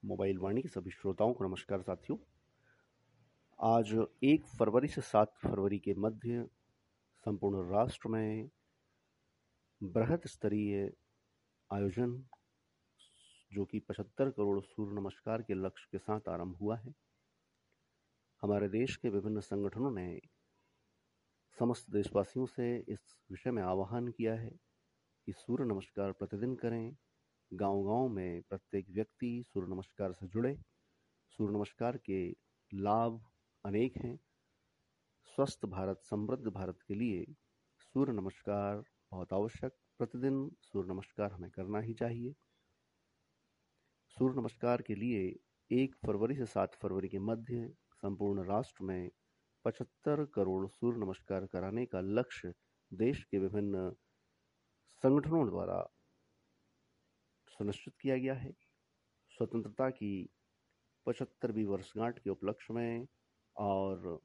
Mobile वाणी के सभी श्रोताओं को नमस्कार साथियों। आज 1 फरवरी से 7 फरवरी के मध्य संपूर्ण राष्ट्र में बृहत स्तरीय आयोजन जो कि 75 करोड़ सूर्य नमस्कार के लक्ष्य के साथ आरंभ हुआ है। हमारे देश के विभिन्न संगठनों ने समस्त देशवासियों से इस विषय में आह्वान किया है कि सूर्य नमस्कार प्रतिदिन करें। गांव-गांव में प्रत्येक व्यक्ति सूर्य नमस्कार से जुड़े। सूर्य नमस्कार के लाभ अनेक हैं। स्वस्थ भारत, समृद्ध भारत के लिए सूर्य नमस्कार बहुत आवश्यक। प्रतिदिन सूर्य नमस्कार हमें करना ही चाहिए। सूर्य नमस्कार के लिए 1 फरवरी से 7 फरवरी के मध्य संपूर्ण राष्ट्र में 75 करोड़ सूर्य नमस्कार कराने का लक्ष्य देश के विभिन्न संगठनों द्वारा सुनिश्चित किया गया है। स्वतंत्रता की 75वीं वर्षगांठ के उपलक्ष्य में और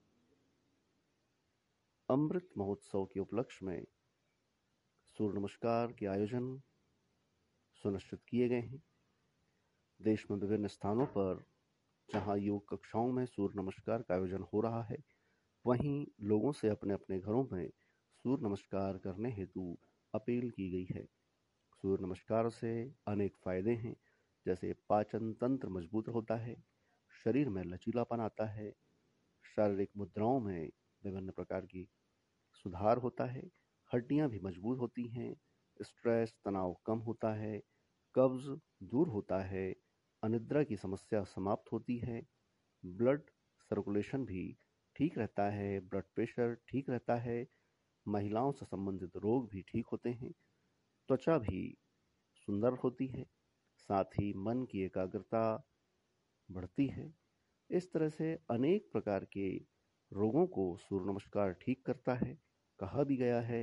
अमृत महोत्सव के उपलक्ष्य में सूर्य नमस्कार के आयोजन सुनिश्चित किए गए हैं। देश में विभिन्न स्थानों पर जहां योग कक्षाओं में सूर्य नमस्कार का आयोजन हो रहा है, वहीं लोगों से अपने अपने घरों में सूर्य नमस्कार करने हेतु अपील की गई है। सूर्य नमस्कार से अनेक फायदे हैं, जैसे पाचन तंत्र मजबूत होता है, शरीर में लचीलापन आता है, शारीरिक मुद्राओं में विभिन्न प्रकार की सुधार होता है, हड्डियां भी मजबूत होती हैं, स्ट्रेस तनाव कम होता है, कब्ज दूर होता है, अनिद्रा की समस्या समाप्त होती है, ब्लड सर्कुलेशन भी ठीक रहता है, ब्लड प्रेशर ठीक रहता है, महिलाओं से संबंधित रोग भी ठीक होते हैं, त्वचा भी सुंदर होती है, साथ ही मन की एकाग्रता बढ़ती है। इस तरह से अनेक प्रकार के रोगों को सूर्य नमस्कार ठीक करता है। कहा भी गया है,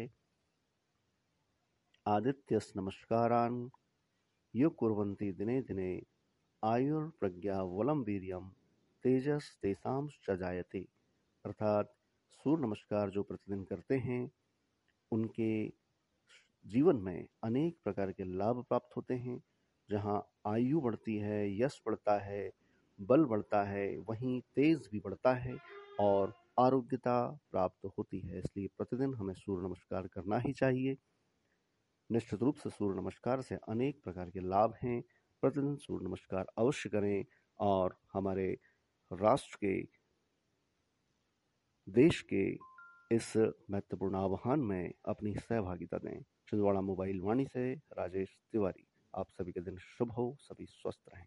आदित्यस नमस्कारान् यो कुर्वन्ति दिने दिने आयुर्प्रज्ञा बलं वीर्यं तेजस तेषां च जायते। अर्थात सूर्य नमस्कार जो प्रतिदिन करते हैं उनके जीवन में अनेक प्रकार के लाभ प्राप्त होते हैं। जहां आयु बढ़ती है, यश बढ़ता है, बल बढ़ता है, वहीं तेज भी बढ़ता है और आरोग्यता प्राप्त होती है। इसलिए प्रतिदिन हमें सूर्य नमस्कार करना ही चाहिए। निश्चित रूप से सूर्य नमस्कार से अनेक प्रकार के लाभ हैं। प्रतिदिन सूर्य नमस्कार अवश्य करें और हमारे राष्ट्र के, देश के इस महत्वपूर्ण आह्वान में अपनी सहभागिता दें। छिंदवाड़ा मोबाइल वाणी से राजेश तिवारी। आप सभी का दिन शुभ हो, सभी स्वस्थ रहें।